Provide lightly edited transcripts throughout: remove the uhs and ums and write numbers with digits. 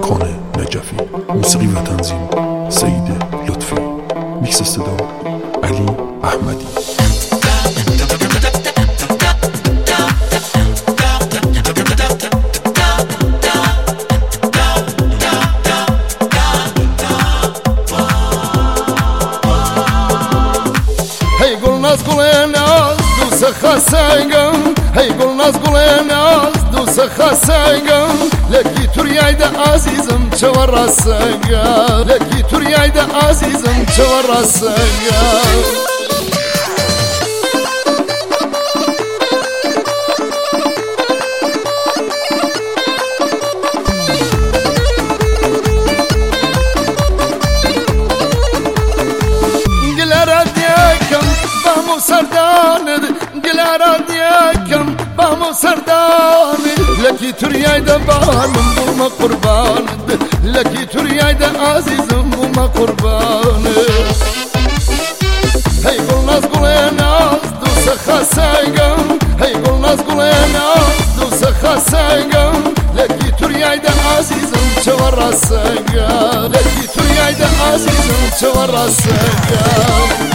مکان نجفی. موسیقی و تنظیم سید لطفی. میکس صدا علی احمدی. هی گلناز گلناز دوست خسنگم، هی گلناز گلناز دوست خسنگم، لکی توریایده عزیزم چه رسنگم، لکی توریایده عزیزم چه رسنگم. سردانه گلارا دیکم بامو سردانه لکی توریایده بالم بوما قربانه، لکی توریایده عزیزم بوما قربانه. هی گلناز گلناز دوست خسنگم، هی گلناز گلناز دوست خسنگم، لکی توریایده عزیزم چه رسنگم، لکی توریایده عزیزم چه رسنگم.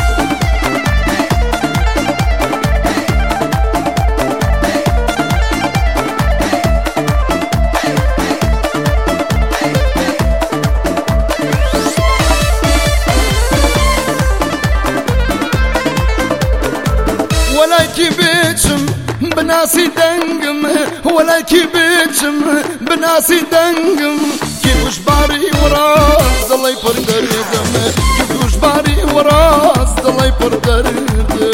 ولكي بيتشم بناسي دنقم، ولكي بيتشم بناسي دنقم، كيف جباري وراس الله يفردردم، كيف جباري وراس الله يفردردم.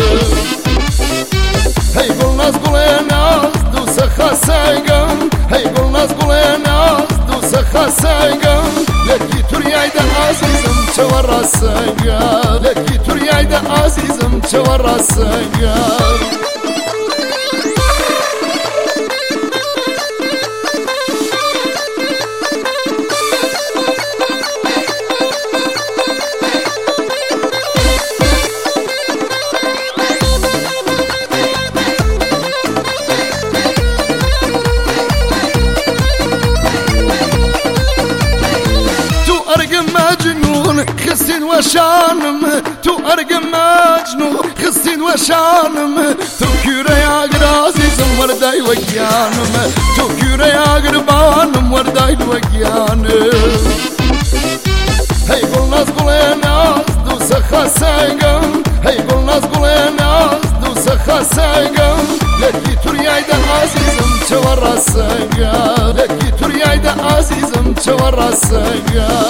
هي قلناز قلناز دوس خسنگم، هي قلناز قلناز دوس خسنگم، لكي توریایده عزیزم چه رسنگم، لكي توریایده عزیزم چه رسنگم. خسين وشانم تو ارقم مجنون، خسين وشانم تو كيري عقر عزيزم ورداي وقيانم، تو كيري عقر بانم ورداي وقيانم. هي قلناز قلناز دوس خسنگم، هي قلناز قلناز دوس خسنگم، لكي توریایده عزیزم چه رسنگم، لكي توریایده عزیزم چه رسنگم.